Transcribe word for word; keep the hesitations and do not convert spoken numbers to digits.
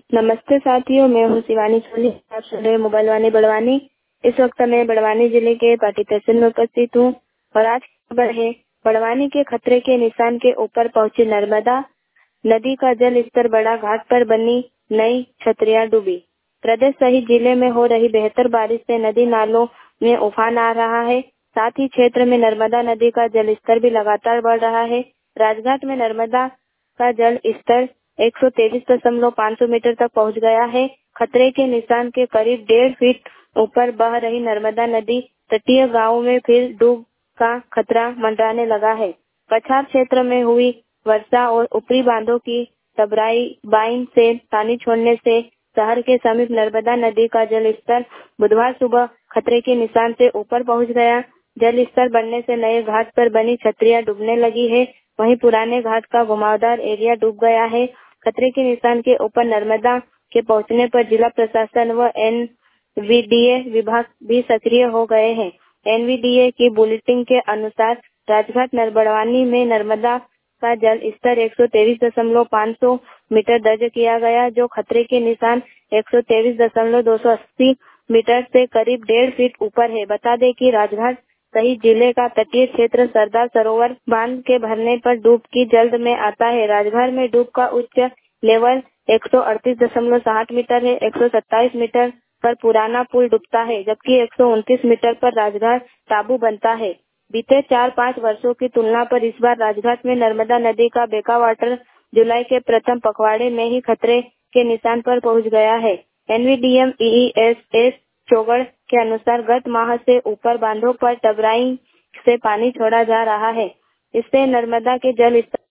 नमस्ते साथियों, मैं हूँ शिवानी सोनी। आप सुन रहे हैं मोबाइल वाणी बड़वानी। इस वक्त मैं बड़वानी जिले के पाटी तहसील में उपस्थित हूँ और आज की खबर है बड़वानी के खतरे के निशान के ऊपर पहुंची नर्मदा नदी का जल स्तर बड़ा, घाट पर बनी नई छतरियां डूबी। प्रदेश सहित जिले में हो रही बेहतर बारिश से नदी नालों में उफान आ रहा है। साथ ही क्षेत्र में नर्मदा नदी का जल स्तर भी लगातार बढ़ रहा है। राजघाट में नर्मदा का जल स्तर एक सौ तेईस दशमलव पाँच सौ मीटर तक पहुंच गया है। खतरे के निशान के करीब डेढ़ फीट ऊपर बह रही नर्मदा नदी तटीय गांवों में फिर डूब का खतरा मंडराने लगा है। कछार क्षेत्र में हुई वर्षा और ऊपरी बांधों की टबराई बाइन से पानी छोड़ने से शहर के समीप नर्मदा नदी का जल स्तर बुधवार सुबह खतरे के निशान से ऊपर पहुंच गया। जल स्तर बढ़ने से नए घाट पर बनी छतरियां डूबने लगी है। वहीं पुराने घाट का घुमावदार एरिया डूब गया है। खतरे के निशान के ऊपर नर्मदा के पहुंचने पर जिला प्रशासन व एन वी डी ए विभाग भी सक्रिय हो गए हैं। एन वी डी ए की बुलेटिन के अनुसार राजघाट बड़वानी में नर्मदा का जल स्तर एक सौ तेईस दशमलव पाँच सौ मीटर दर्ज किया गया, जो खतरे के निशान एक सौ तेईस दशमलव दो सौ अस्सी मीटर से करीब डेढ़ फीट ऊपर है। बता दें कि राजघाट सहित जिले का तटीय क्षेत्र सरदार सरोवर बांध के भरने पर डूब की जल्द में आता है। राजघाट में डूब का उच्च लेवल एक सौ अड़तीस दशमलव साठ मीटर है। एक सौ सत्ताईस मीटर पर पुराना पुल डूबता है, जबकि एक सौ उनतीस मीटर पर राजघाट टापू बनता है। बीते चार पाँच वर्षों की तुलना पर इस बार राजघाट में नर्मदा नदी का बैकवाटर वाटर जुलाई के प्रथम पखवाड़े में ही खतरे के निशान पर पहुंच गया है। N V D M E E S S चौगड़ के अनुसार गत माह से ऊपर बांधों पर टबराई से पानी छोड़ा जा रहा है। इससे नर्मदा के जल स्तर